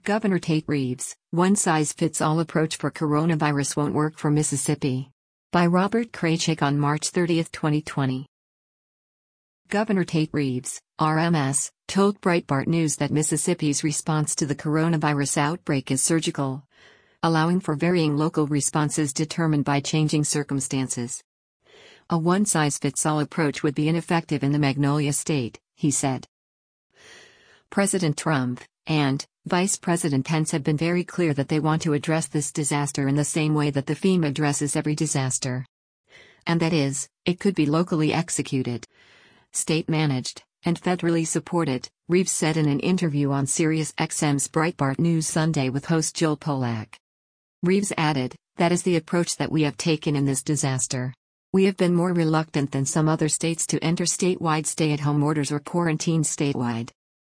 Governor Tate Reeves, one-size-fits-all approach for coronavirus won't work for Mississippi. By Robert Kraychik on March 30, 2020. Governor Tate Reeves, RMS, told Breitbart News that Mississippi's response to the coronavirus outbreak is surgical, allowing for varying local responses determined by changing circumstances. A one-size-fits-all approach would be ineffective in the Magnolia State, he said. President Trump and Vice President Pence have been very clear that they want to address this disaster in the same way that the FEMA addresses every disaster. And that is, it could be locally executed, state-managed, and federally supported, Reeves said in an interview on SiriusXM's Breitbart News Sunday with host Joel Pollak. Reeves added, "That is the approach that we have taken in this disaster. We have been more reluctant than some other states to enter statewide stay-at-home orders or quarantine statewide.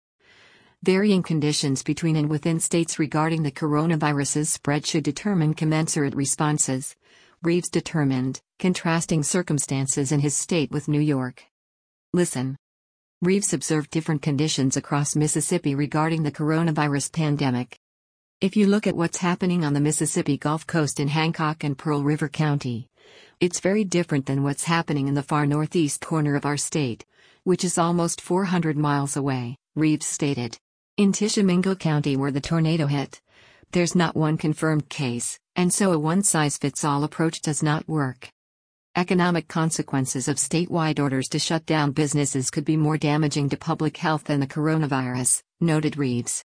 Varying conditions between and within states regarding the coronavirus's spread should determine commensurate responses," Reeves determined, contrasting circumstances in his state with New York. Listen. Reeves observed different conditions across Mississippi regarding the coronavirus pandemic. If you look at what's happening on the Mississippi Gulf Coast in Hancock and Pearl River County, it's very different than what's happening in the far northeast corner of our state, which is almost 400 miles away, Reeves stated. In Tishomingo County where the tornado hit, there's not one confirmed case, and so a one-size-fits-all approach does not work. Economic consequences of statewide orders to shut down businesses could be more damaging to public health than the coronavirus, noted Reeves.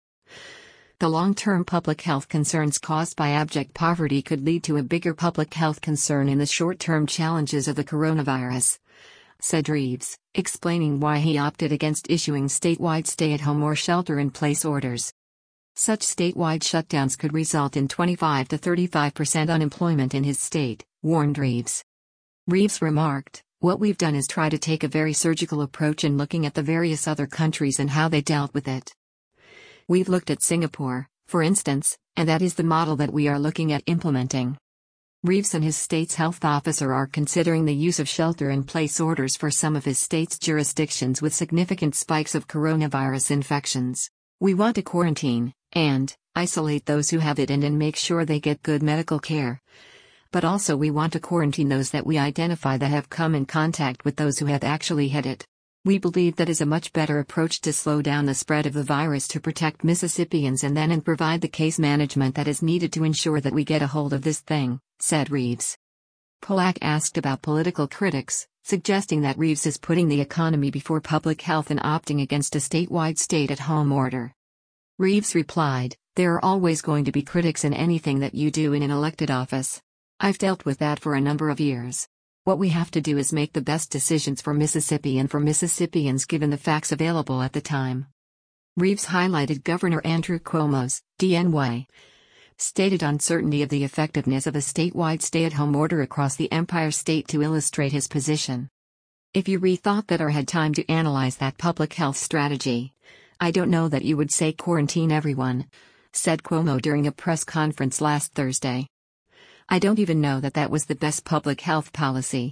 The long-term public health concerns caused by abject poverty could lead to a bigger public health concern in the short-term challenges of the coronavirus, said Reeves, explaining why he opted against issuing statewide stay-at-home or shelter-in-place orders. Such statewide shutdowns could result in 25 to 35% unemployment in his state, warned Reeves. Reeves remarked, "What we've done is try to take a very surgical approach in looking at the various other countries and how they dealt with it. We've looked at Singapore, for instance, and that is the model that we are looking at implementing." Reeves and his state's health officer are considering the use of shelter-in-place orders for some of his state's jurisdictions with significant spikes of coronavirus infections. "We want to quarantine and isolate those who have it and make sure they get good medical care. But also we want to quarantine those that we identify that have come in contact with those who have actually had it. We believe that is a much better approach to slow down the spread of the virus to protect Mississippians and provide the case management that is needed to ensure that we get a hold of this thing," said Reeves. Pollak asked about political critics, suggesting that Reeves is putting the economy before public health and opting against a statewide stay-at-home order. Reeves replied, "There are always going to be critics in anything that you do in an elected office. I've dealt with that for a number of years. What we have to do is make the best decisions for Mississippi and for Mississippians given the facts available at the time." Reeves highlighted Governor Andrew Cuomo's, DNY, stated uncertainty of the effectiveness of a statewide stay-at-home order across the Empire State to illustrate his position. "If you rethought that or had time to analyze that public health strategy, I don't know that you would say quarantine everyone," said Cuomo during a press conference last Thursday. "I don't even know that that was the best public health policy.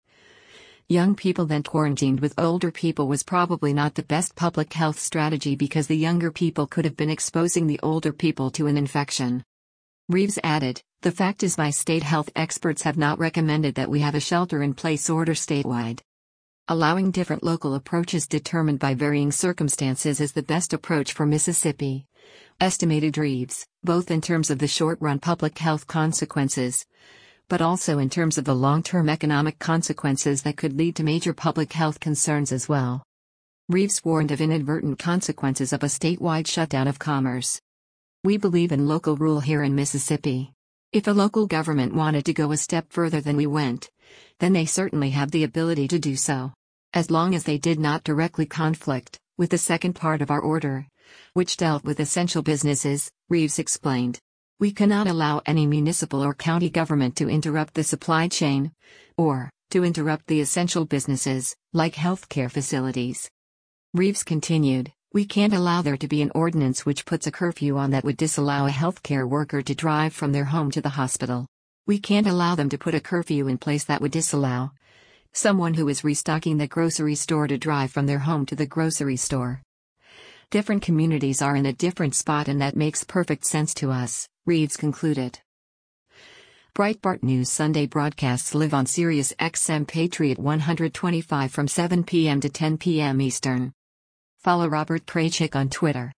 Young people then quarantined with older people was probably not the best public health strategy because the younger people could have been exposing the older people to an infection." Reeves added, "The fact is my state health experts have not recommended that we have a shelter-in-place order statewide. Allowing different local approaches determined by varying circumstances is the best approach for Mississippi," estimated Reeves, both in terms of the short-run public health consequences, but also in terms of the long-term economic consequences that could lead to major public health concerns as well. Reeves warned of inadvertent consequences of a statewide shutdown of commerce. "We believe in local rule here in Mississippi. If a local government wanted to go a step further than we went, then they certainly have the ability to do so, as long as they did not directly conflict with the second part of our order, which dealt with essential businesses," Reeves explained. "We cannot allow any municipal or county government to interrupt the supply chain, or to interrupt the essential businesses, like healthcare facilities." Reeves continued, "We can't allow there to be an ordinance which puts a curfew on that would disallow a healthcare worker to drive from their home to the hospital. We can't allow them to put a curfew in place that would disallow someone who is restocking the grocery store to drive from their home to the grocery store. Different communities are in a different spot, and that makes perfect sense to us, Reeves concluded. Breitbart News Sunday broadcasts live on Sirius XM Patriot 125 from 7 p.m. to 10 p.m. Eastern. Follow Robert Kraychik on Twitter.